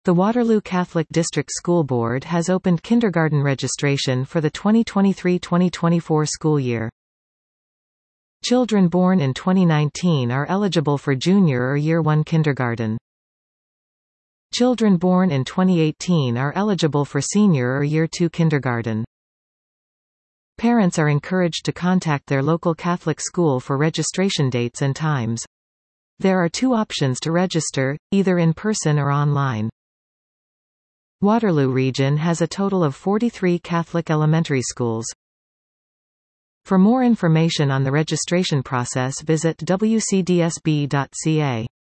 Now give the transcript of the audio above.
The Waterloo Catholic District School Board has opened kindergarten registration for the 2023-2024 school year. Children born in 2019 are eligible for junior or year 1 kindergarten. Children born in 2018 are eligible for senior or year 2 kindergarten. Parents are encouraged to contact their local Catholic school for registration dates and times. There are 2 options to register, either in person or online. Waterloo region has a total of 43 Catholic elementary schools. For more information on the registration process, visit wcdsb.ca.